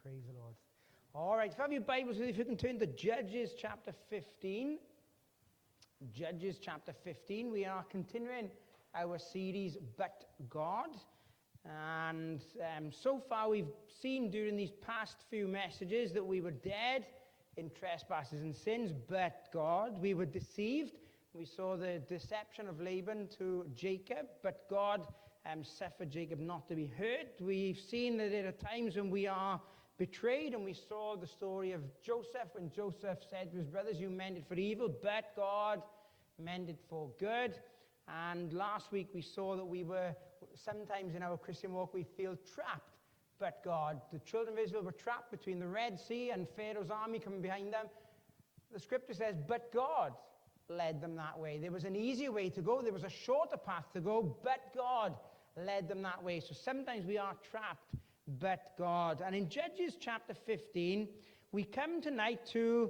Praise the Lord. All right, if you have your Bibles with you, if you can turn to Judges chapter 15. Judges chapter 15. We are continuing our series, But God. And so far we've seen during these past few messages that we were dead in trespasses and sins, but God. We were deceived. We saw the deception of Laban to Jacob, but God suffered Jacob not to be hurt. We've seen that there are times when we are betrayed, and we saw the story of Joseph when Joseph said to his brothers, "You meant it for evil, but God meant it for good." And last week we saw that we were, sometimes in our Christian walk, we feel trapped, but God. The children of Israel were trapped between the Red Sea and Pharaoh's army coming behind them. The scripture says, but God led them that way. There was an easier way to go. There was a shorter path to go, but God led them that way. So sometimes we are trapped, but God. And in Judges chapter 15, we come tonight to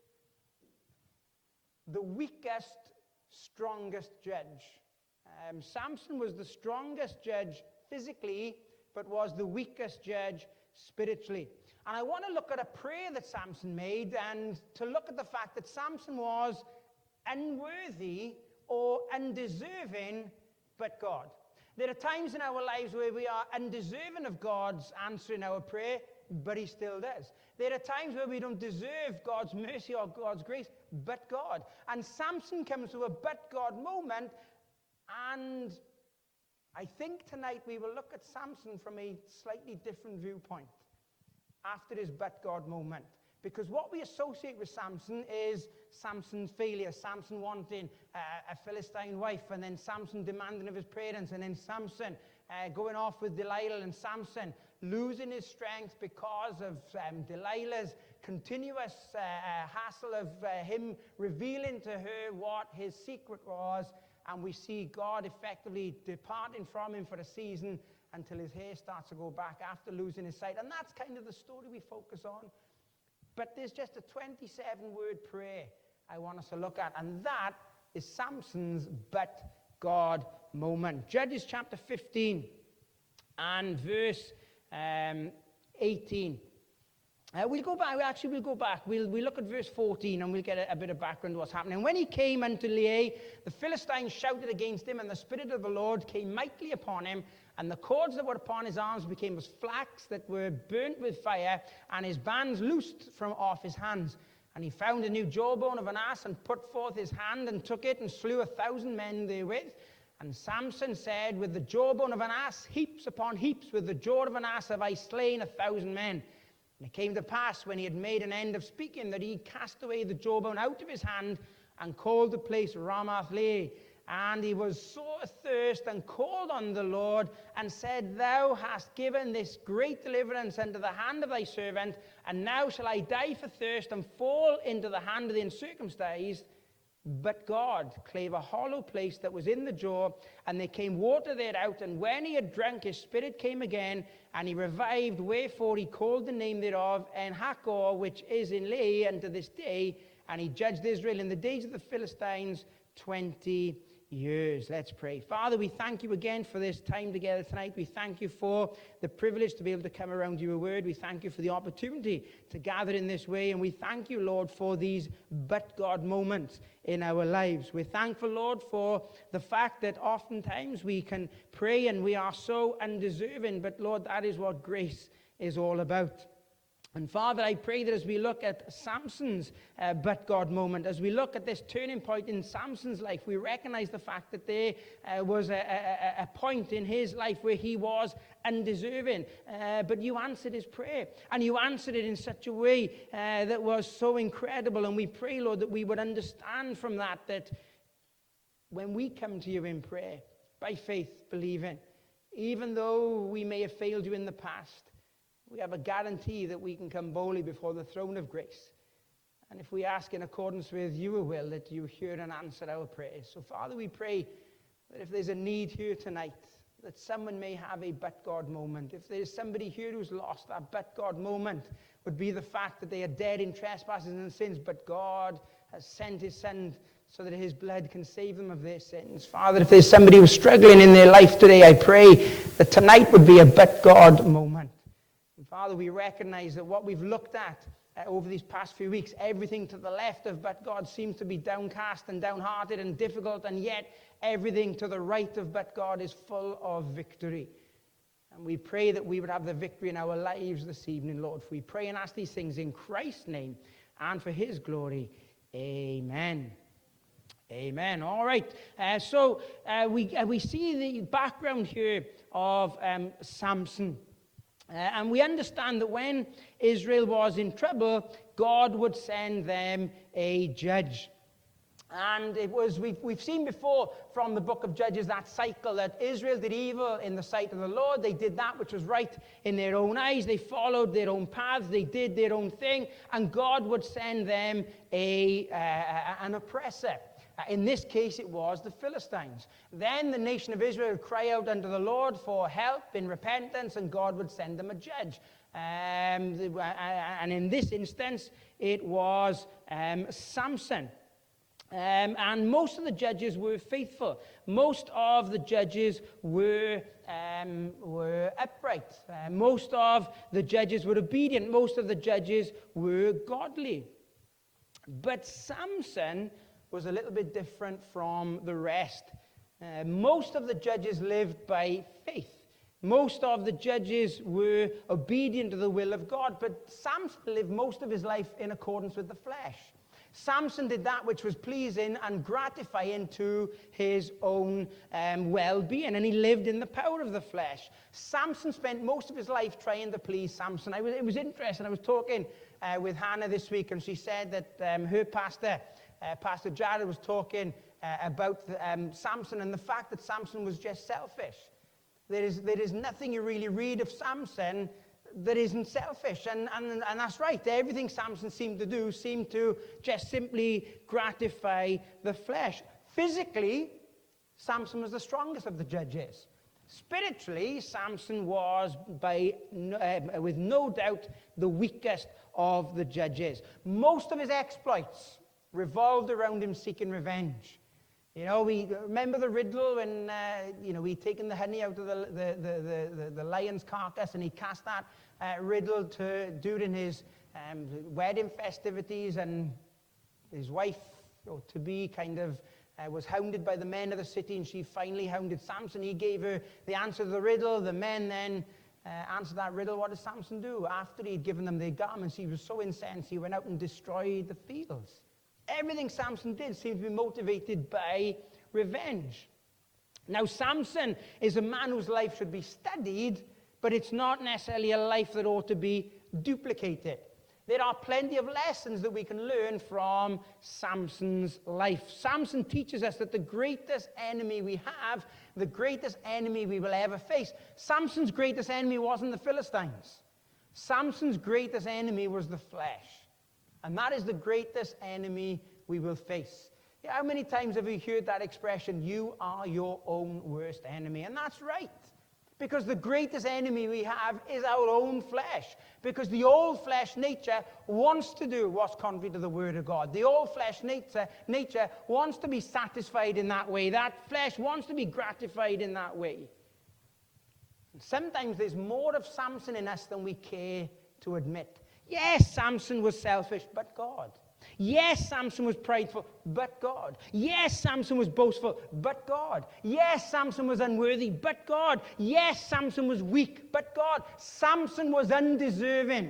the weakest, strongest judge. Samson was the strongest judge physically, but was the weakest judge spiritually. And I want to look at a prayer that Samson made, and to look at the fact that Samson was unworthy or undeserving, but God. There are times in our lives where we are undeserving of God's answering our prayer, but he still does. There are times where we don't deserve God's mercy or God's grace, but God. And Samson comes to a but God moment, and I think tonight we will look at Samson from a slightly different viewpoint after his but God moment. Because what we associate with Samson is Samson's failure, Samson wanting a Philistine wife, and then Samson demanding of his parents, and then Samson going off with Delilah, and Samson losing his strength because of Delilah's continuous hassle of him revealing to her what his secret was. And we see God effectively departing from him for a season until his hair starts to go back after losing his sight. And that's kind of the story we focus on. But there's just a 27-word prayer I want us to look at, and that is Samson's but God moment. Judges chapter 15 and verse 18. We'll go back. We'll look at verse 14, and we'll get a bit of background to what's happening. When he came unto Leah, the Philistines shouted against him, and the Spirit of the Lord came mightily upon him, and the cords that were upon his arms became as flax that were burnt with fire, and his bands loosed from off his hands. And he found a new jawbone of an ass, and put forth his hand, and took it, and slew 1,000 men therewith. And Samson said, with the jawbone of an ass, heaps upon heaps, with the jaw of an ass have I slain 1,000 men. And it came to pass, when he had made an end of speaking, that he cast away the jawbone out of his hand, and called the place Ramath-Lehi. And he was sore athirst, and called on the Lord, and said, Thou hast given this great deliverance unto the hand of thy servant, and now shall I die for thirst, and fall into the hand of the uncircumcised. But God clave a hollow place that was in the jaw, and there came water thereout. And when he had drunk, his spirit came again, and he revived. Wherefore he called the name thereof En-Hakkore, which is in Lehi unto this day. And he judged Israel in the days of the Philistines 20 years. Let's pray. Father, we thank you again for this time together tonight. We thank you for the privilege to be able to come around your word. We thank you for the opportunity to gather in this way. And we thank you, Lord, for these but God moments in our lives. We're thankful, Lord, for the fact that oftentimes we can pray and we are so undeserving. But Lord, that is what grace is all about. And Father, I pray that as we look at Samson's but God moment, as we look at this turning point in Samson's life, we recognize the fact that there was a point in his life where he was undeserving. But you answered his prayer, and you answered it in such a way that was so incredible. And we pray, Lord, that we would understand from that when we come to you in prayer, by faith, believing, even though we may have failed you in the past, we have a guarantee that we can come boldly before the throne of grace. And if we ask in accordance with your will, that you hear and answer our prayers. So, Father, we pray that if there's a need here tonight, that someone may have a but God moment. If there's somebody here who's lost, that but God moment would be the fact that they are dead in trespasses and sins, but God has sent his Son so that his blood can save them of their sins. Father, if there's somebody who's struggling in their life today, I pray that tonight would be a but God moment. Father, we recognize that what we've looked at over these past few weeks, everything to the left of but God seems to be downcast and downhearted and difficult, and yet everything to the right of but God is full of victory. And we pray that we would have the victory in our lives this evening, Lord. We pray and ask these things in Christ's name and for his glory. Amen. Amen. All right. So we see the background here of Samson. And we understand that when Israel was in trouble, God would send them a judge. And it was, we've seen before from the book of Judges that cycle that Israel did evil in the sight of the Lord. They did that which was right in their own eyes. They followed their own paths. They did their own thing. And God would send them an oppressor. In this case, it was the Philistines. Then the nation of Israel would cry out unto the Lord for help in repentance, and God would send them a judge. And in this instance, it was Samson. And most of the judges were faithful. Most of the judges were upright. Most of the judges were obedient. Most of the judges were godly. But Samson was a little bit different from the rest. Most of the judges lived by faith. Most of the judges were obedient to the will of God, but Samson lived most of his life in accordance with the flesh. Samson did that which was pleasing and gratifying to his own well-being, and he lived in the power of the flesh. Samson spent most of his life trying to please Samson. It was interesting. I was talking with Hannah this week, and she said that her pastor, Pastor Jared, was talking about Samson and the fact that Samson was just selfish. There is nothing you really read of Samson that isn't selfish. And that's right. Everything Samson seemed to do seemed to just simply gratify the flesh. Physically, Samson was the strongest of the judges. Spiritually, Samson was, with no doubt, the weakest of the judges. Most of his exploits revolved around him seeking revenge. You know, we remember the riddle when, he'd taken the honey out of the lion's carcass, and he cast that riddle during his wedding festivities, and his wife, or to-be, kind of was hounded by the men of the city, and she finally hounded Samson. He gave her the answer to the riddle. The men then answered that riddle. What did Samson do? After he'd given them their garments, he was so incensed, he went out and destroyed the fields. Everything Samson did seemed to be motivated by revenge. Now, Samson is a man whose life should be studied, but it's not necessarily a life that ought to be duplicated. There are plenty of lessons that we can learn from Samson's life. Samson teaches us that the greatest enemy we have, the greatest enemy we will ever face, Samson's greatest enemy wasn't the Philistines. Samson's greatest enemy was the flesh. And that is the greatest enemy we will face. How many times have you heard that expression, you are your own worst enemy? And that's right. Because the greatest enemy we have is our own flesh. Because the old flesh nature wants to do what's contrary to the Word of God. The old flesh nature wants to be satisfied in that way. That flesh wants to be gratified in that way. And sometimes there's more of Samson in us than we care to admit. Yes, Samson was selfish, but God. Yes, Samson was prideful, but God. Yes, Samson was boastful, but God. Yes, Samson was unworthy, but God. Yes, Samson was weak, but God. Samson was undeserving,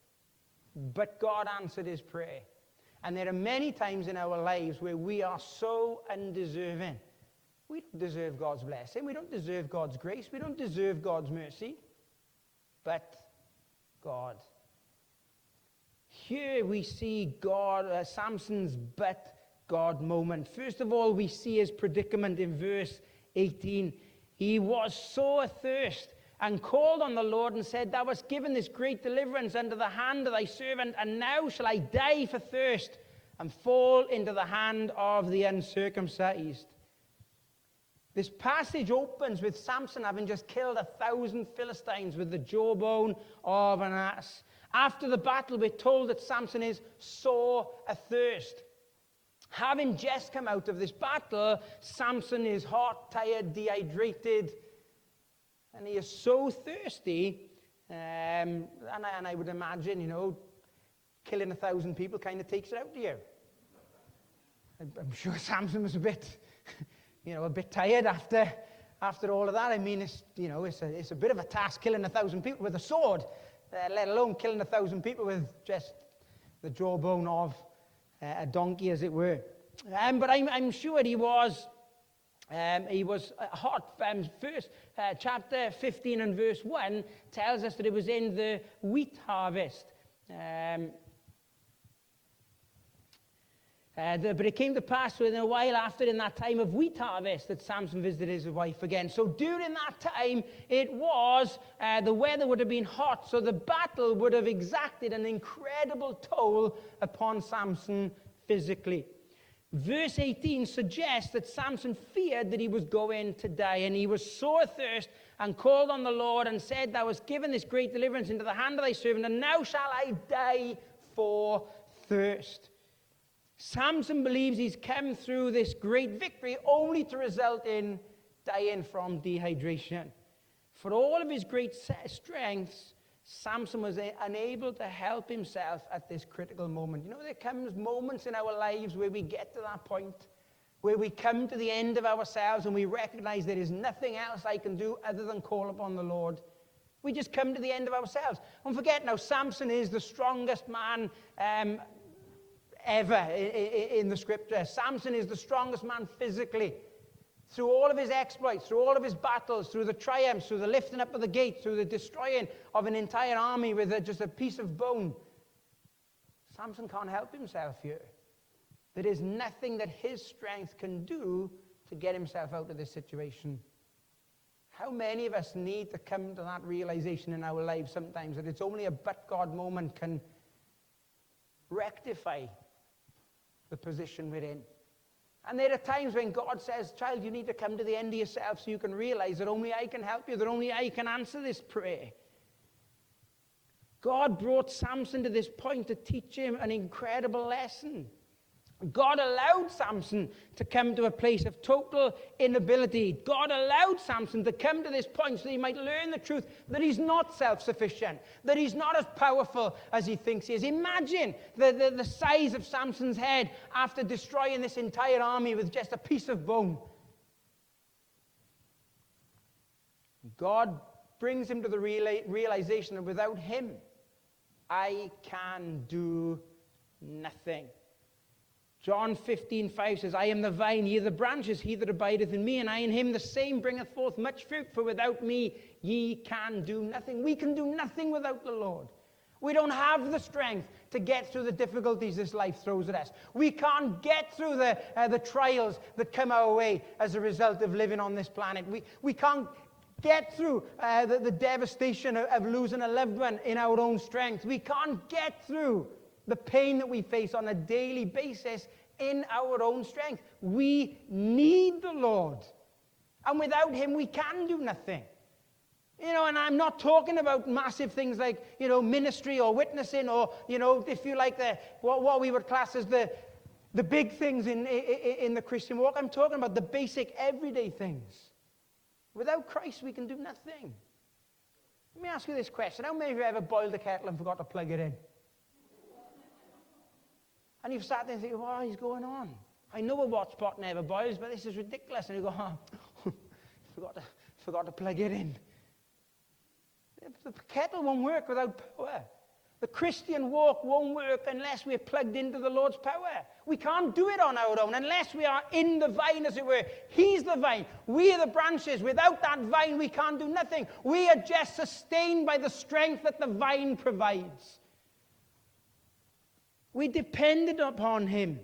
but God answered his prayer. And there are many times in our lives where we are so undeserving. We don't deserve God's blessing. We don't deserve God's grace. We don't deserve God's mercy, but God. Here we see Samson's but God moment. First of all, we see his predicament in verse 18. He was sore athirst and called on the Lord and said, Thou hast given this great deliverance unto the hand of thy servant, and now shall I die for thirst and fall into the hand of the uncircumcised. This passage opens with Samson having just killed 1,000 Philistines with the jawbone of an ass. After the battle, we're told that Samson is sore athirst. Having just come out of this battle, Samson is hot, tired, dehydrated, and he is so thirsty And I would imagine, killing 1,000 people kind of takes it out of you. I'm sure Samson was a bit, a bit tired after all of that. I mean, it's a bit of a task killing 1,000 people with a sword, let alone killing 1,000 people with just the jawbone of a donkey, as it were. But I'm sure he was hot. First, chapter 15 and verse 1 tells us that it was in the wheat harvest. But it came to pass within a while after, in that time of wheat harvest, that Samson visited his wife again. So during that time, it was, the weather would have been hot, so the battle would have exacted an incredible toll upon Samson physically. Verse 18 suggests that Samson feared that he was going to die, and he was sore athirst and called on the Lord and said, "Thou hast given this great deliverance into the hand of thy servant, and now shall I die for thirst." Samson believes he's come through this great victory only to result in dying from dehydration. For all of his great strengths, Samson was unable to help himself at this critical moment. There comes moments in our lives where we get to that point, where we come to the end of ourselves and we recognize there is nothing else I can do other than call upon the Lord. We just come to the end of ourselves. Don't forget now, Samson is the strongest man ever in the scripture. Samson is the strongest man physically. Through all of his exploits, through all of his battles, through the triumphs, through the lifting up of the gate, through the destroying of an entire army with just a piece of bone, Samson can't help himself here. There is nothing that his strength can do to get himself out of this situation. How many of us need to come to that realization in our lives sometimes, that it's only a but God moment can rectify the position we're in? And there are times when God says, "Child, you need to come to the end of yourself so you can realize that only I can help you, that only I can answer this prayer." God brought Samson to this point to teach him an incredible lesson. God allowed Samson to come to a place of total inability. God allowed Samson to come to this point so he might learn the truth that he's not self-sufficient, that he's not as powerful as he thinks he is. Imagine the size of Samson's head after destroying this entire army with just a piece of bone. God brings him to the realization that without him, I can do nothing. John 15:5 says, "I am the vine, ye are the branches, he that abideth in me, and I in him, the same bringeth forth much fruit, for without me ye can do nothing." We can do nothing without the Lord. We don't have the strength to get through the difficulties this life throws at us. We can't get through the trials that come our way as a result of living on this planet. We can't get through the devastation of losing a loved one in our own strength. We can't get through the pain that we face on a daily basis in our own strength. We need the Lord. And without him, we can do nothing. And I'm not talking about massive things like, ministry or witnessing or, if you like, what we would class as the big things in the Christian walk. I'm talking about the basic everyday things. Without Christ, we can do nothing. Let me ask you this question. How many of you ever boiled a kettle and forgot to plug it in? And you've sat there and think, what is going on? I know a watch pot never boils, but this is ridiculous. And you go, forgot to plug it in. The kettle won't work without power. The Christian walk won't work unless we're plugged into the Lord's power. We can't do it on our own unless we are in the vine, as it were. He's the vine. We are the branches. Without that vine, we can't do nothing. We are just sustained by the strength that the vine provides. We depended upon him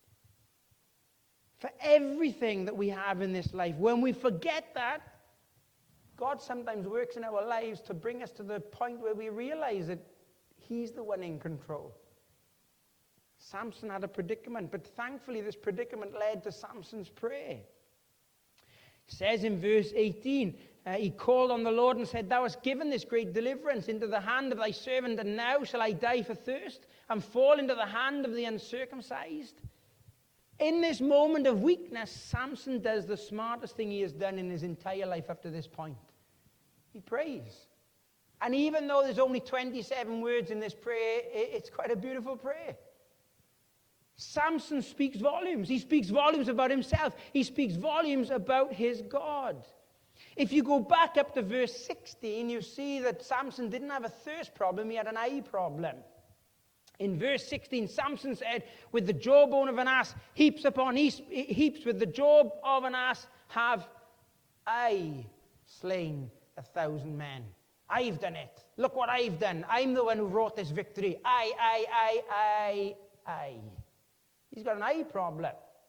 for everything that we have in this life. When we forget that, God sometimes works in our lives to bring us to the point where we realize that he's the one in control. Samson had a predicament, but thankfully this predicament led to Samson's prayer. It says in verse 18, he called on the Lord and said, "Thou hast given this great deliverance into the hand of thy servant, and now shall I die for thirst and fall into the hand of the uncircumcised?" In this moment of weakness, Samson does the smartest thing he has done in his entire life up to this point. He prays. And even though there's only 27 words in this prayer, it's quite a beautiful prayer. Samson speaks volumes. He speaks volumes about himself. He speaks volumes about his God. If you go back up to verse 16, you see that Samson didn't have a thirst problem, he had an eye problem. In verse 16, Samson said, with the jawbone of an ass heaps upon heaps, with the jaw of an ass have I slain 1,000 men. I've done it. Look what I've done. I'm the one who wrought this victory. I. He's got an eye problem.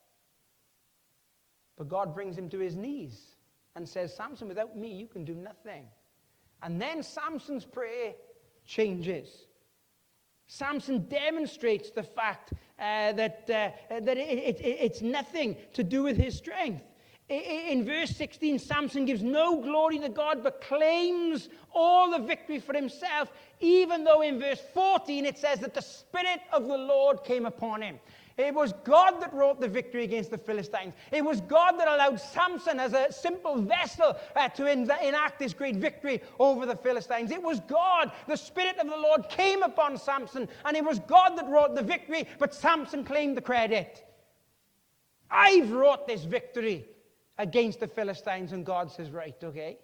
But God brings him to his knees and says, Samson, without me, you can do nothing. And then Samson's prayer changes. Samson demonstrates the fact that it's nothing to do with his strength. In verse 16, Samson gives no glory to God, but claims all the victory for himself, even though in verse 14 it says that the Spirit of the Lord came upon him. It was God that wrought the victory against the Philistines. It was God that allowed Samson as a simple vessel to enact this great victory over the Philistines. It was God. The Spirit of the Lord came upon Samson, and it was God that wrought the victory, but Samson claimed the credit. I've wrought this victory against the Philistines, and God says, right, okay.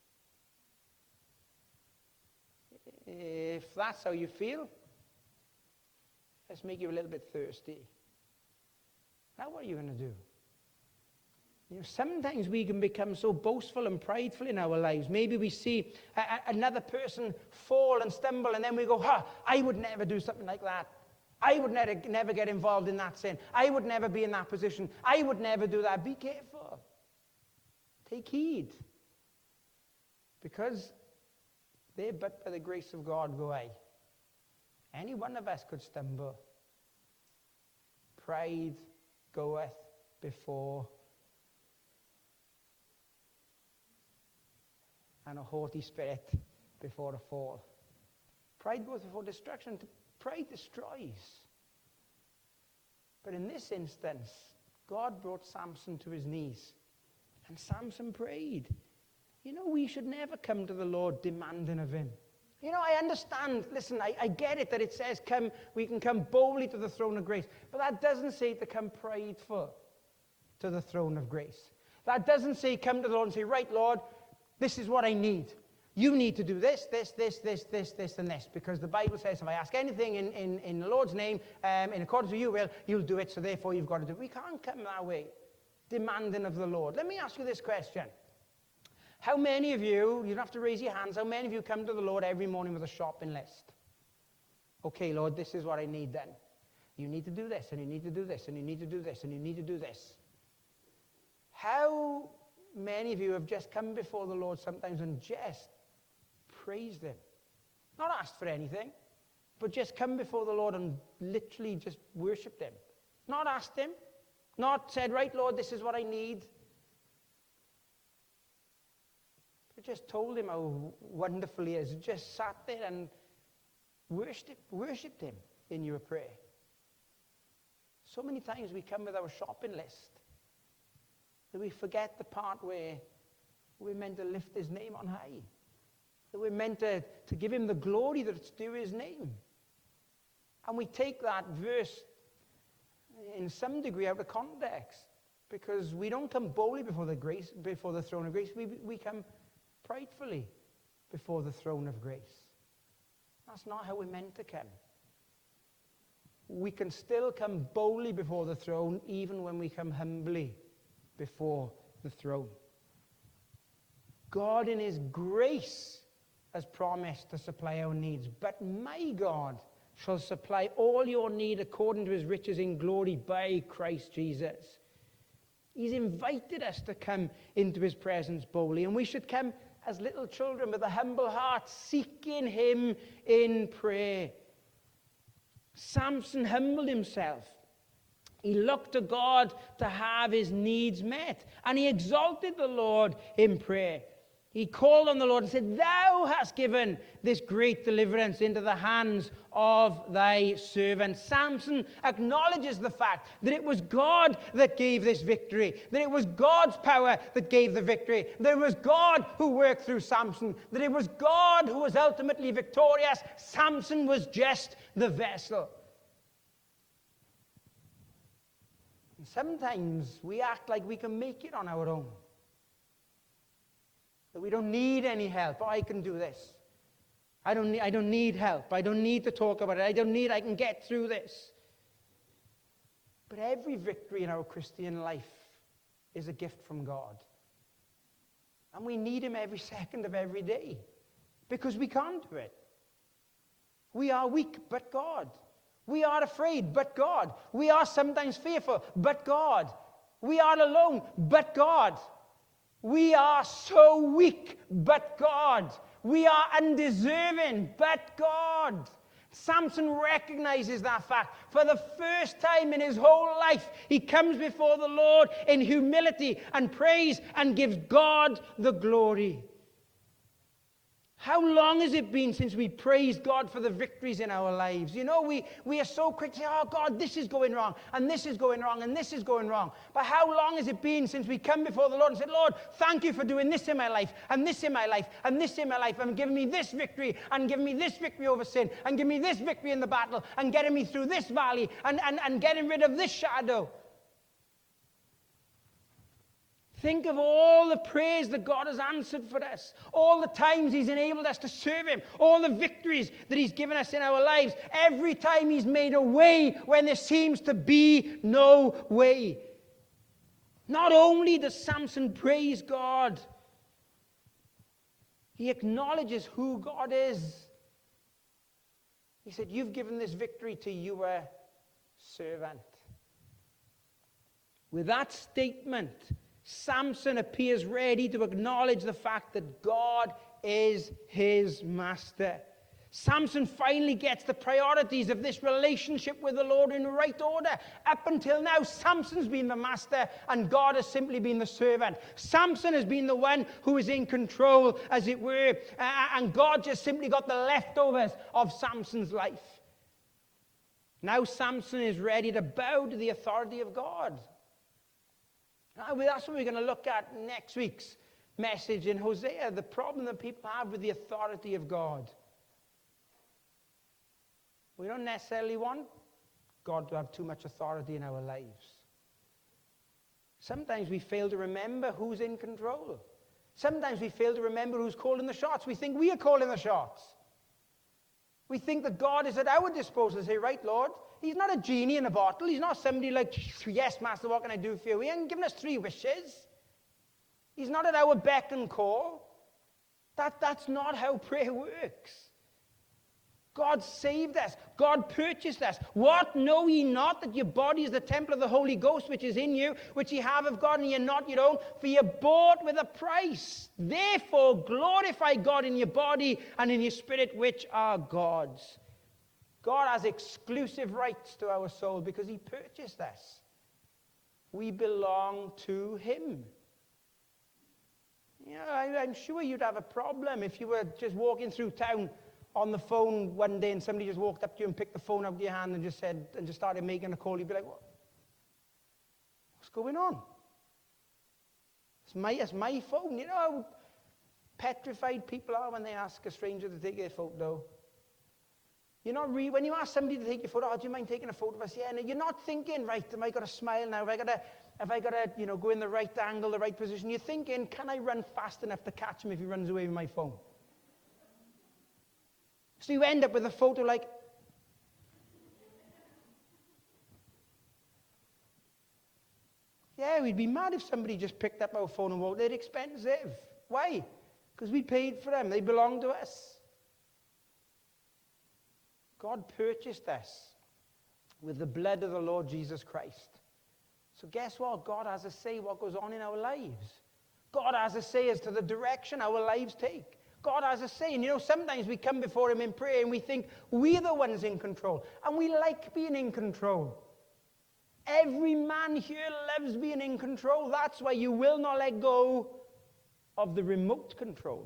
If that's how you feel, let's make you a little bit thirsty. Now what are you going to do? You know, sometimes we can become so boastful and prideful in our lives. Maybe we see another person fall and stumble, and then we go, I would never do something like that. I would never get involved in that sin. I would never be in that position. I would never do that. Be careful. Take heed. Because there but by the grace of God go I. Any one of us could stumble. Pride goeth before, and a haughty spirit before a fall. Pride goes before destruction. Pride destroys. But in this instance, God brought Samson to his knees, and Samson prayed. You know, we should never come to the Lord demanding of him. You know, I understand, listen, I get it that it says we can come boldly to the throne of grace, but that doesn't say to come prideful to the throne of grace. That doesn't say come to the Lord and say, right, Lord, this is what I need. You need to do this, and this, because the Bible says if I ask anything in the Lord's name, in accordance with your will, you'll do it, so therefore you've got to do it. We can't come that way, demanding of the Lord. Let me ask you this question. How many of you don't have to raise your hands, how many of you come to the Lord every morning with a shopping list? Okay, Lord, this is what I need then. You need to do this, and you need to do this, and you need to do this, and you need to do this. How many of you have just come before the Lord sometimes and just praised him? Not asked for anything, but just come before the Lord and literally just worshipped him. Not asked him, not said, right, Lord, this is what I need. Just told him how wonderful he is. Just sat there and worshipped him in your prayer. So many times we come with our shopping list that we forget the part where we're meant to lift his name on high. That we're meant to give him the glory that's due his name. And we take that verse in some degree out of context, because we don't come boldly before the throne of grace. We come pridefully before the throne of grace. That's not how we're meant to come. We can still come boldly before the throne even when we come humbly before the throne. God in his grace has promised to supply our needs, but my God shall supply all your need according to his riches in glory by Christ Jesus. He's invited us to come into his presence boldly, and we should come as little children with a humble heart, seeking him in prayer. Samson humbled himself. He looked to God to have his needs met, and he exalted the Lord in prayer. He called on the Lord and said, thou hast given this great deliverance into the hands of thy servant. Samson acknowledges the fact that it was God that gave this victory, that it was God's power that gave the victory, that it was God who worked through Samson, that it was God who was ultimately victorious. Samson was just the vessel. And sometimes we act like we can make it on our own. That we don't need any help. Oh, I can do this. I don't need help. I don't need to talk about it. I can get through this. But every victory in our Christian life is a gift from God. And we need him every second of every day. Because we can't do it. We are weak, but God. We are afraid, but God. We are sometimes fearful, but God. We are alone, but God. We are so weak, but God. We are undeserving, but God. Samson recognizes that fact. For the first time in his whole life, he comes before the Lord in humility and praise and gives God the glory. How long has it been since we praised God for the victories in our lives? You know, we are so quick to say, oh God, this is going wrong, and this is going wrong, and this is going wrong. But how long has it been since we come before the Lord and said, Lord, thank you for doing this in my life, and this in my life, and this in my life, and giving me this victory, and giving me this victory over sin, and giving me this victory in the battle, and getting me through this valley, and getting rid of this shadow. Think of all the praise that God has answered for us, all the times he's enabled us to serve him, all the victories that he's given us in our lives, every time he's made a way when there seems to be no way. Not only does Samson praise God, he acknowledges who God is. He said, you've given this victory to your servant. With that statement, Samson appears ready to acknowledge the fact that God is his master. Samson finally gets the priorities of this relationship with the Lord in the right order. Up until now, Samson's been the master and God has simply been the servant. Samson has been the one who is in control, as it were, and God just simply got the leftovers of Samson's life. Now Samson is ready to bow to the authority of God. That's what we're going to look at next week's message in Hosea, the problem that people have with the authority of God. We don't necessarily want God to have too much authority in our lives. Sometimes we fail to remember who's in control. Sometimes we fail to remember who's calling the shots. We think we are calling the shots. We think that God is at our disposal to say, right, Lord, he's not a genie in a bottle. He's not somebody like, yes, Master, what can I do for you? He hasn't given us 3 wishes. He's not at our beck and call. That's not how prayer works. God saved us. God purchased us. What, know ye not that your body is the temple of the Holy Ghost which is in you, which ye have of God, and ye are not your own? For ye are bought with a price. Therefore glorify God in your body and in your spirit, which are God's. God has exclusive rights to our soul because he purchased us. We belong to him. You know, I'm sure you'd have a problem if you were just walking through town on the phone one day and somebody just walked up to you and picked the phone out of your hand and just started making a call. You'd be like, what? What's going on? It's my phone. You know how petrified people are when they ask a stranger to take their photo. You're not when you ask somebody to take your photo, oh, do you mind taking a photo of us? Yeah, and you're not thinking, right, am I got to smile now? Have I got to, go in the right angle, the right position? You're thinking, can I run fast enough to catch him if he runs away with my phone? So you end up with a photo like, yeah, we'd be mad if somebody just picked up our phone and walked. They're expensive. Why? Because we paid for them. They belong to us. God purchased us with the blood of the Lord Jesus Christ. So guess what? God has a say what goes on in our lives. God has a say as to the direction our lives take. God has a say. And sometimes we come before him in prayer and we think we're the ones in control. And we like being in control. Every man here loves being in control. That's why you will not let go of the remote control.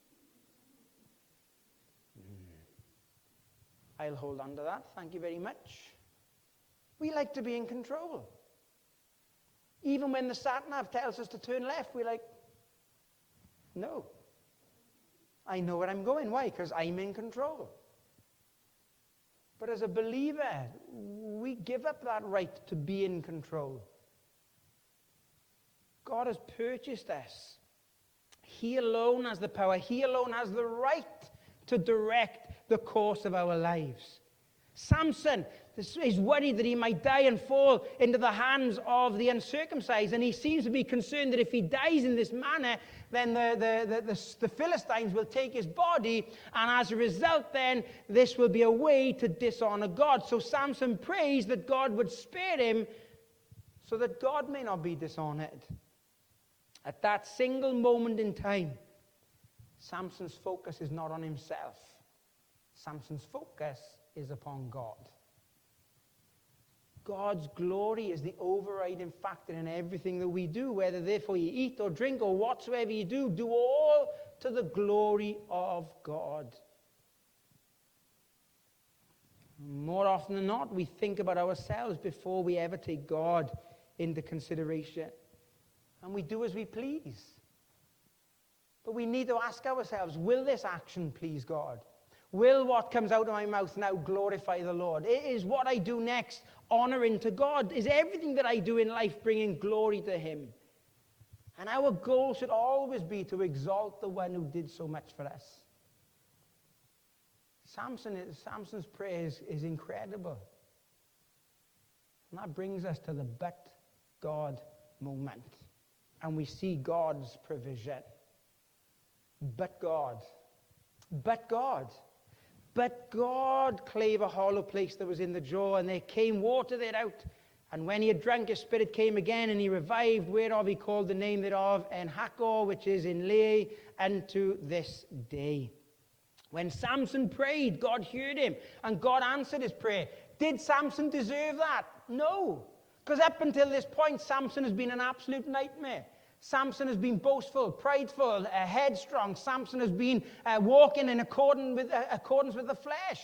I'll hold on to that. Thank you very much. We like to be in control. Even when the sat-nav tells us to turn left, we're like, no. I know where I'm going. Why? Because I'm in control. But as a believer, we give up that right to be in control. God has purchased us. He alone has the power. He alone has the right to direct the course of our lives. Samson is worried that he might die and fall into the hands of the uncircumcised, and he seems to be concerned that if he dies in this manner, then the Philistines will take his body, and as a result then, this will be a way to dishonor God. So Samson prays that God would spare him so that God may not be dishonored. At that single moment in time, Samson's focus is not on himself. Samson's focus is upon God. God's glory is the overriding factor in everything that we do, whether therefore you eat or drink or whatsoever you do all to the glory of God. More often than not, we think about ourselves before we ever take God into consideration. And we do as we please. But we need to ask ourselves, will this action please God? Will what comes out of my mouth now glorify the Lord? Is what I do next honoring to God? Is everything that I do in life bringing glory to Him? And our goal should always be to exalt the one who did so much for us. Samson's prayer is incredible. And that brings us to the but God moment. And we see God's provision. But God. But God. But God clave a hollow place that was in the jaw, and there came water thereout. And when he had drunk, his spirit came again, and he revived, whereof he called the name thereof En-hakkore, which is in Lehi, unto this day. When Samson prayed, God heard him, and God answered his prayer. Did Samson deserve that? No. Because up until this point, Samson has been an absolute nightmare. Samson has been boastful, prideful, headstrong. Samson has been walking in accordance with the flesh.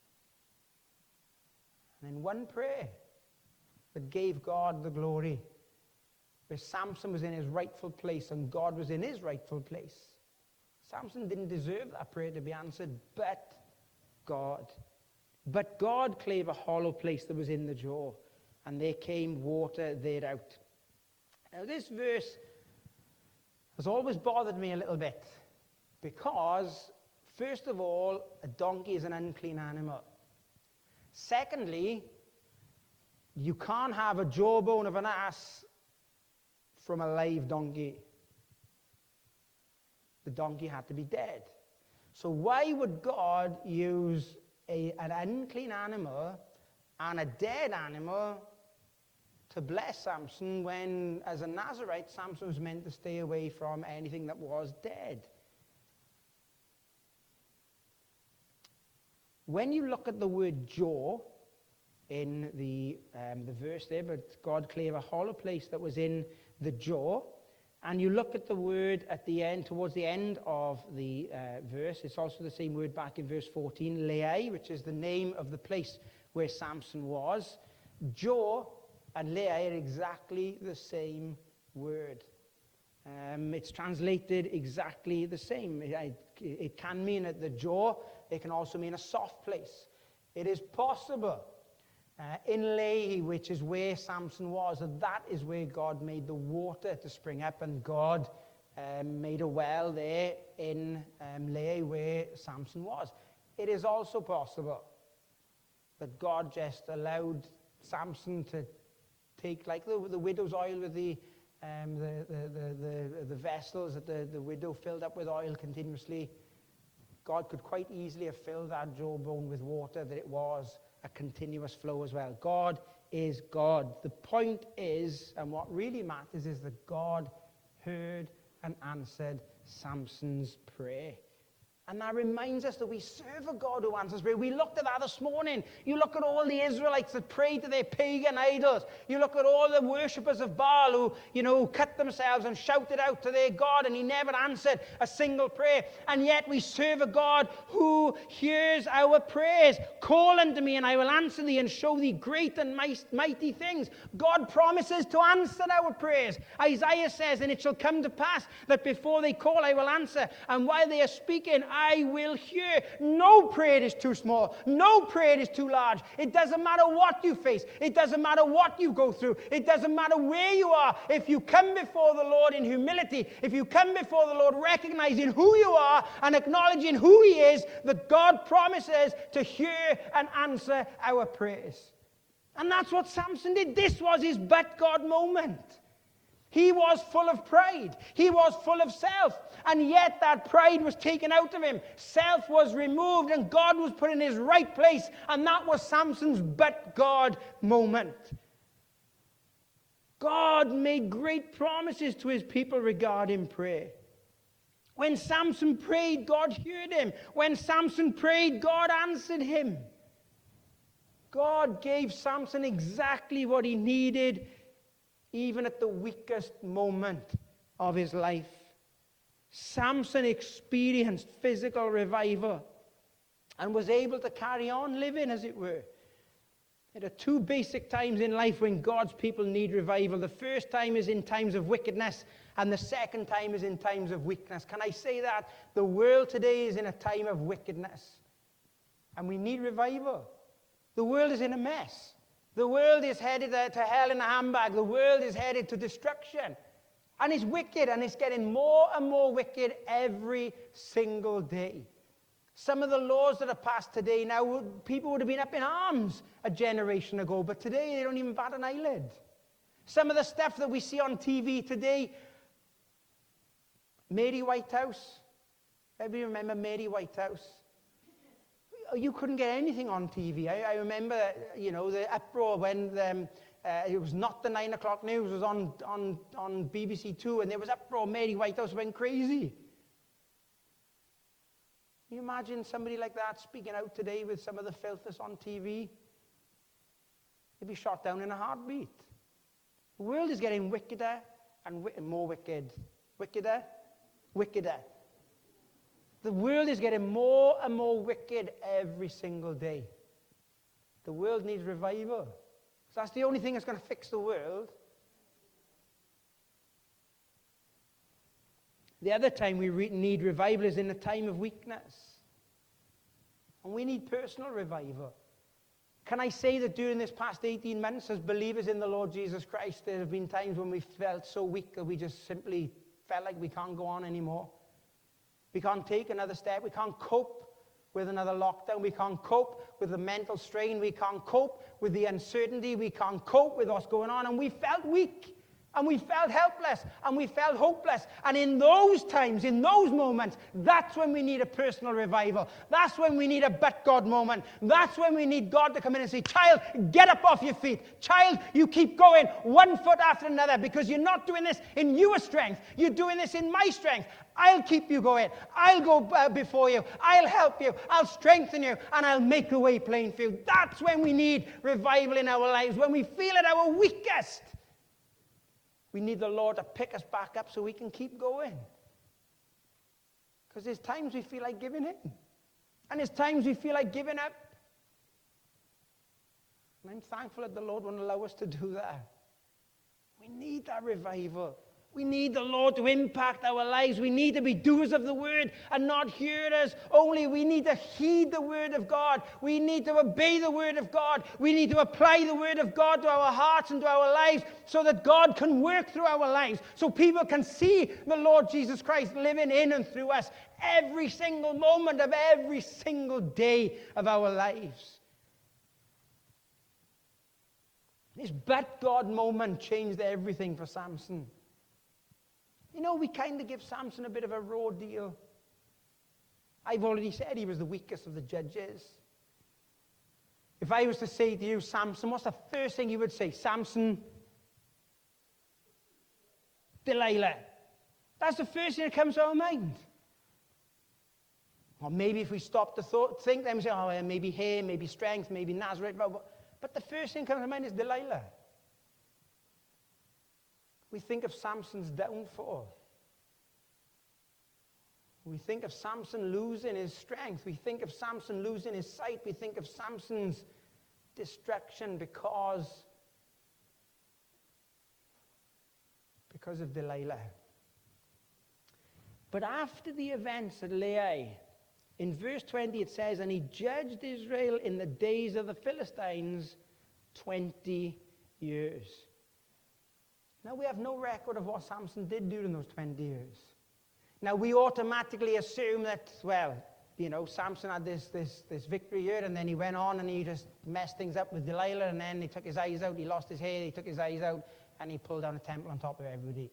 And in one prayer that gave God the glory, where Samson was in his rightful place and God was in his rightful place, Samson didn't deserve that prayer to be answered, but God. But God clave a hollow place that was in the jaw, and there came water thereout. Now this verse has always bothered me a little bit, because, first of all, a donkey is an unclean animal. Secondly, you can't have a jawbone of an ass from a live donkey. The donkey had to be dead. So why would God use an unclean animal and a dead animal to bless Samson when, as a Nazirite, Samson was meant to stay away from anything that was dead? When you look at the word jaw in the verse there, but God clave a hollow place that was in the jaw, and you look at the word at the end, towards the end of the verse, it's also the same word back in verse 14, Lehi, which is the name of the place where Samson was. Jaw and Lehi are exactly the same word. It's translated exactly the same. It can mean at the jaw. It can also mean a soft place. It is possible in Lehi, which is where Samson was, that is where God made the water to spring up, and God made a well there in Lehi where Samson was. It is also possible that God just allowed Samson to take, like the widow's oil with the vessels that the widow filled up with oil continuously. God could quite easily have filled that jawbone with water, that it was a continuous flow as well. God is God. The point is, and what really matters, is that God heard and answered Samson's prayer. And that reminds us that we serve a God who answers prayer. We looked at that this morning. You look at all the Israelites that prayed to their pagan idols. You look at all the worshippers of Baal who cut themselves and shouted out to their God, and he never answered a single prayer. And yet we serve a God who hears our prayers. Call unto me, and I will answer thee and show thee great and mighty things. God promises to answer our prayers. Isaiah says, and it shall come to pass that before they call, I will answer. And while they are speaking, I will hear. No prayer is too small. No prayer is too large. It doesn't matter what you face. It doesn't matter what you go through. It doesn't matter where you are. If you come before the Lord in humility, if you come before the Lord recognizing who you are and acknowledging who he is, that God promises to hear and answer our prayers. And that's what Samson did. This was his but God moment. He was full of pride. He was full of self. And yet that pride was taken out of him. Self was removed and God was put in his right place. And that was Samson's but God moment. God made great promises to his people regarding prayer. When Samson prayed, God heard him. When Samson prayed, God answered him. God gave Samson exactly what he needed, even at the weakest moment of his life. Samson experienced physical revival and was able to carry on living, as it were. There are two basic times in life when God's people need revival. The first time is in times of wickedness, and the second time is in times of weakness. Can I say that? The world today is in a time of wickedness, and we need revival. The world is in a mess. The world is headed to hell in a handbag. The world is headed to destruction. And it's wicked, and it's getting more and more wicked every single day. Some of the laws that are passed today now, people would have been up in arms a generation ago, but today they don't even bat an eyelid. Some of the stuff that we see on TV today, Mary Whitehouse. Everybody remember Mary Whitehouse? You couldn't get anything on TV. I remember, the uproar when it was not the 9 o'clock news, it was on BBC Two, and there was uproar. Mary Whitehouse went crazy. Can you imagine somebody like that speaking out today with some of the filth that's on TV? They'd be shot down in a heartbeat. The world is getting wickeder and more wicked. Wickeder? Wickeder. The world is getting more and more wicked every single day. The world needs revival. So that's the only thing that's going to fix the world. The other time we need revival is in a time of weakness. And we need personal revival. Can I say that during this past 18 months, as believers in the Lord Jesus Christ, there have been times when we felt so weak that we just simply felt like we can't go on anymore. We can't take another step. We can't cope with another lockdown. We can't cope with the mental strain. We can't cope with the uncertainty. We can't cope with what's going on. And we felt weak. And we felt helpless, and we felt hopeless. And in those times, in those moments, that's when we need a personal revival. That's when we need a but God moment. That's when we need God to come in and say, child, get up off your feet. Child, you keep going one foot after another, because you're not doing this in your strength. You're doing this in my strength. I'll keep you going. I'll go before you. I'll help you. I'll strengthen you, and I'll make the way plain for you. That's when we need revival in our lives, when we feel at our weakest. We need the Lord to pick us back up so we can keep going. Because there's times we feel like giving in. And there's times we feel like giving up. And I'm thankful that the Lord won't allow us to do that. We need that revival. We need the Lord to impact our lives. We need to be doers of the word and not hearers only. We need to heed the word of God. We need to obey the word of God. We need to apply the word of God to our hearts and to our lives so that God can work through our lives, so people can see the Lord Jesus Christ living in and through us every single moment of every single day of our lives. This but God moment changed everything for Samson. You know, we kind of give Samson a bit of a raw deal. I've already said he was the weakest of the judges. If I was to say to you, Samson, what's the first thing you would say? Samson, Delilah. That's the first thing that comes to our mind. Or maybe if we stop to think, then we say, oh, maybe hair, maybe strength, maybe Nazareth. But the first thing comes to mind is Delilah. We think of Samson's downfall. We think of Samson losing his strength. We think of Samson losing his sight. We think of Samson's destruction because of Delilah. But after the events at Laai, in verse 20 it says, and he judged Israel in the days of the Philistines 20 years. Now we have no record of what Samson did during those 20 years. Now we automatically assume that, well, you know, Samson had this victory here, and then he went on and he just messed things up with Delilah, and then he took his eyes out, he lost his hair, he took his eyes out, and he pulled down a temple on top of everybody.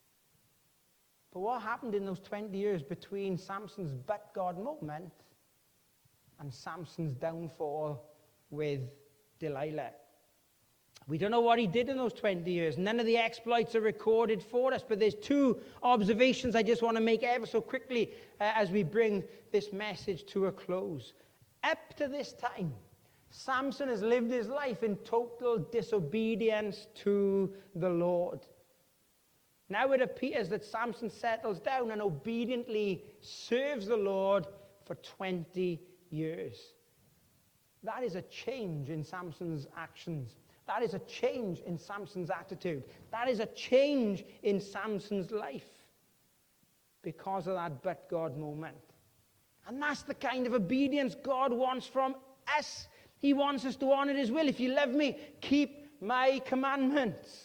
But what happened in those 20 years between Samson's but God moment and Samson's downfall with Delilah? We don't know what he did in those 20 years. None of the exploits are recorded for us, but there's two observations I just want to make ever so quickly as we bring this message to a close. Up to this time, Samson has lived his life in total disobedience to the Lord. Now it appears that Samson settles down and obediently serves the Lord for 20 years. That is a change in Samson's actions. That is a change in Samson's attitude. That is a change in Samson's life because of that but God moment. And that's the kind of obedience God wants from us. He wants us to honor his will. If you love me, keep my commandments.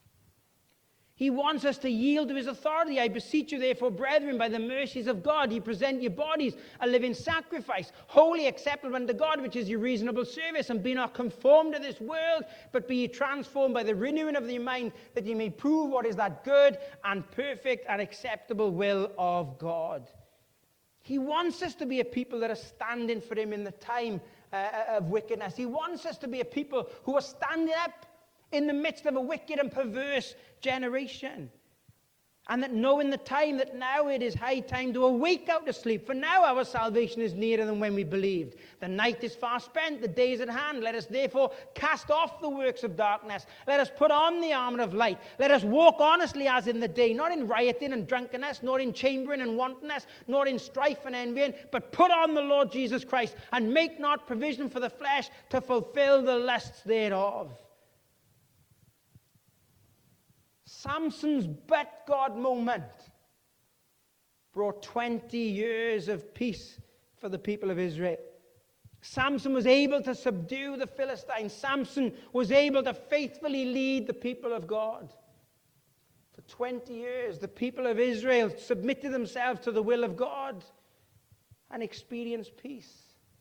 He wants us to yield to his authority. I beseech you, therefore, brethren, by the mercies of God, ye present your bodies a living sacrifice, wholly acceptable unto God, which is your reasonable service. And be not conformed to this world, but be ye transformed by the renewing of your mind, that ye may prove what is that good and perfect and acceptable will of God. He wants us to be a people that are standing for him in the time of wickedness. He wants us to be a people who are standing up in the midst of a wicked and perverse generation. And that knowing the time, that now it is high time to awake out of sleep. For now our salvation is nearer than when we believed. The night is far spent, the day is at hand. Let us therefore cast off the works of darkness. Let us put on the armor of light. Let us walk honestly as in the day, not in rioting and drunkenness, nor in chambering and wantonness, nor in strife and envying, but put on the Lord Jesus Christ, and make not provision for the flesh to fulfill the lusts thereof. Samson's but God moment brought 20 years of peace for the people of Israel. Samson was able to subdue the Philistines. Samson was able to faithfully lead the people of God. For 20 years, the people of Israel submitted themselves to the will of God and experienced peace.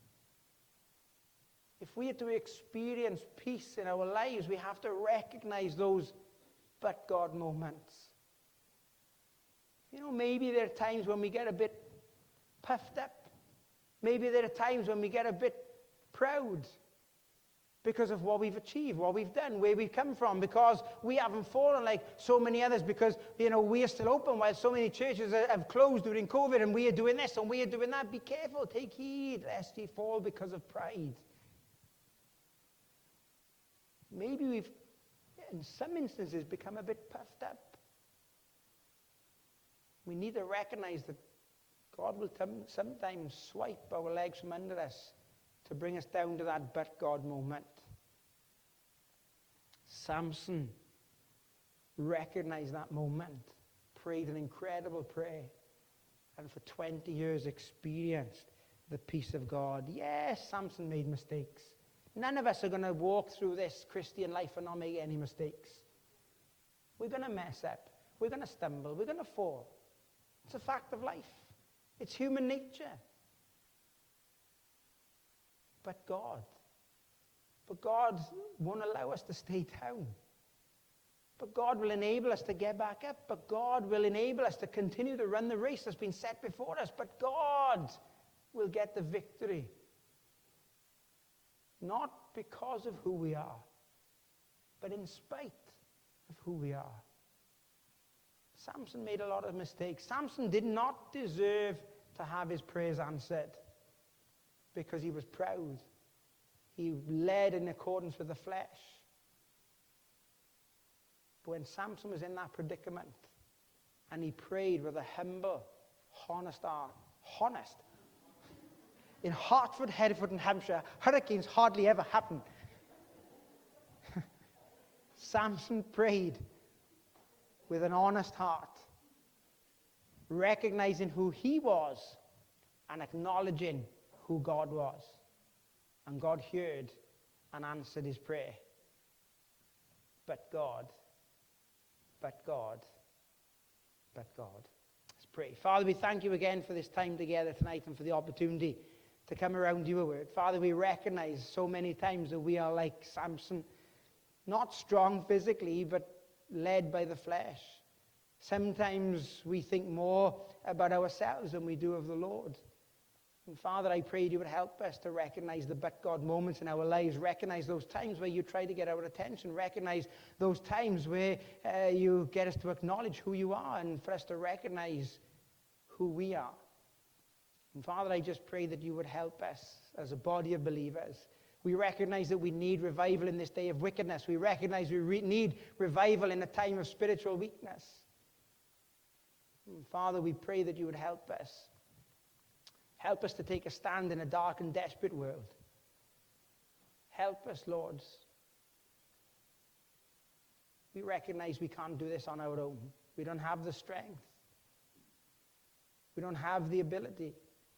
If we are to experience peace in our lives, we have to recognize those but God moments. You know, maybe there are times when we get a bit puffed up. Maybe there are times when we get a bit proud because of what we've achieved, what we've done, where we've come from, because we haven't fallen like so many others, because, you know, we are still open while so many churches have closed during COVID, and we are doing this and we are doing that. Be careful, take heed, lest ye fall because of pride. Maybe we've, in some instances, become a bit puffed up. We need to recognize that God will sometimes swipe our legs from under us to bring us down to that but God moment. Samson recognized that moment, prayed an incredible prayer, and for 20 years experienced the peace of God. Yes, Samson made mistakes. None of us are going to walk through this Christian life and not make any mistakes. We're going to mess up. We're going to stumble. We're going to fall. It's a fact of life. It's human nature. But God won't allow us to stay down. But God will enable us to get back up. But God will enable us to continue to run the race that's been set before us. But God will get the victory. Not because of who we are, but in spite of who we are. Samson made a lot of mistakes. Samson did not deserve to have his prayers answered because he was proud. He led in accordance with the flesh. But when Samson was in that predicament and he prayed with a humble, honest heart, honest. In Hertford, Hereford, and Hampshire, hurricanes hardly ever happen. Samson prayed with an honest heart, recognizing who he was and acknowledging who God was. And God heard and answered his prayer. But God. Let's pray. Father, we thank you again for this time together tonight and for the opportunity to come around your word. Father, we recognize so many times that we are like Samson, not strong physically, but led by the flesh. Sometimes we think more about ourselves than we do of the Lord. And Father, I prayed you would help us to recognize the but God moments in our lives, recognize those times where you try to get our attention, recognize those times where you get us to acknowledge who you are and for us to recognize who we are. And Father, I just pray that you would help us as a body of believers. We recognize that we need revival in this day of wickedness. We recognize we need revival in a time of spiritual weakness. And Father, we pray that you would help us. Help us to take a stand in a dark and desperate world. Help us, Lord. We recognize we can't do this on our own. We don't have the strength. We don't have the ability.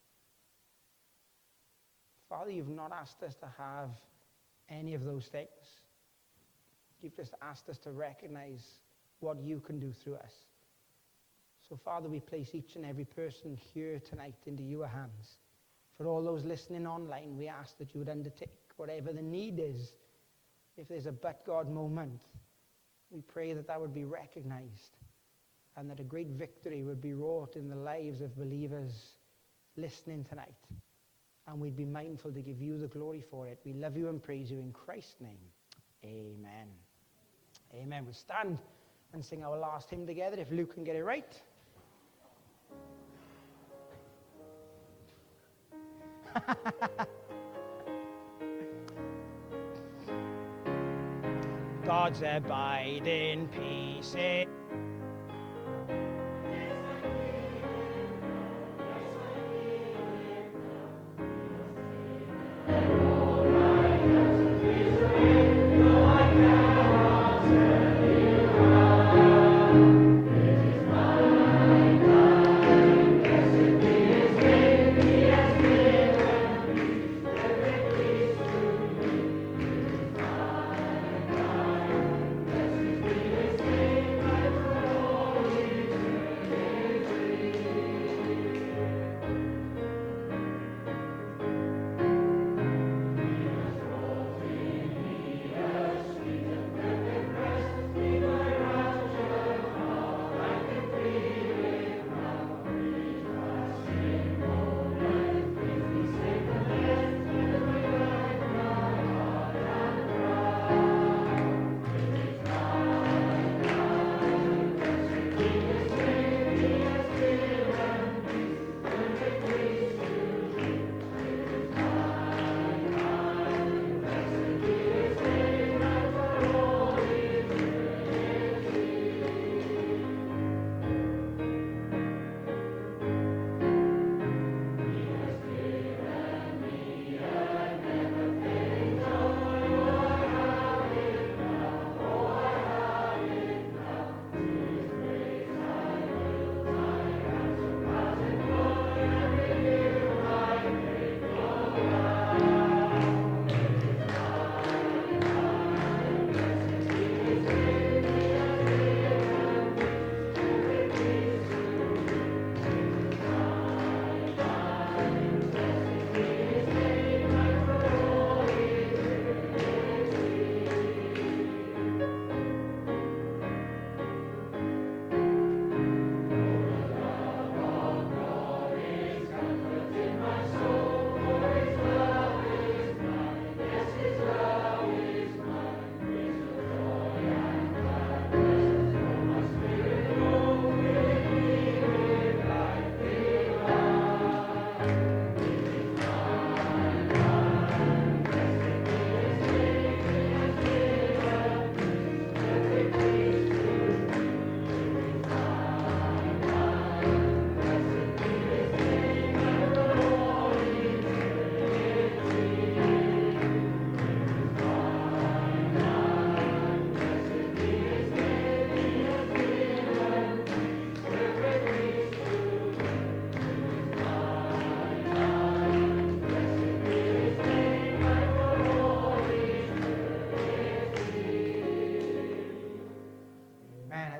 Father, you've not asked us to have any of those things. You've just asked us to recognize what you can do through us. So, Father, we place each and every person here tonight into your hands. For all those listening online, we ask that you would undertake whatever the need is. If there's a but God moment, we pray that that would be recognized and that a great victory would be wrought in the lives of believers listening tonight. And we'd be mindful to give you the glory for it. We love you and praise you in Christ's name. Amen. Amen. We'll stand and sing our last hymn together if Luke can get it right. God's abiding peace.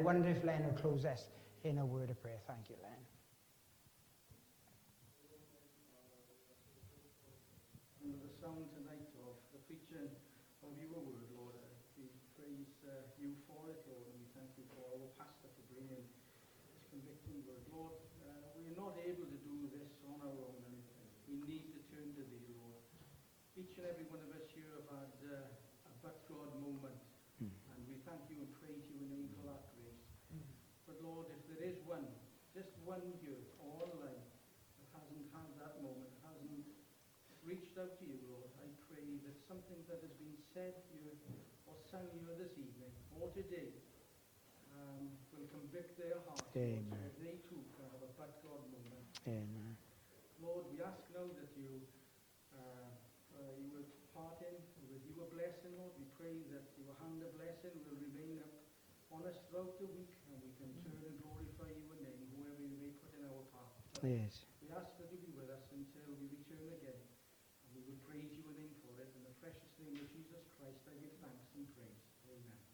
wonder if Len will close us in a word of prayer. Thank you, Len. Under the sound tonight of the preaching of your word, Lord, we praise you for it, Lord, and we thank you for our pastor for bringing this convicting word. Lord, we're not able to do this on our own, and we need to turn to thee, Lord. Each and every one of us here have had a but God moment, and we thank you and praise you in the name for that grace. But Lord, if there is one, just one here or online that hasn't had that moment, hasn't reached out to you, Lord, I pray that something that has been said here or sung here this evening or today will convict their hearts, Lord, so that they too can have a but God moment. Amen. Lord, we ask now that you will part in with your blessing, Lord. We pray that your hand of blessing will remain on us throughout the week, and we can turn and glorify your name, whoever you may put in our path. Yes. We ask that you be with us until we return again. We will praise you and name for it. In the precious name of Jesus Christ, I give thanks and praise. Amen.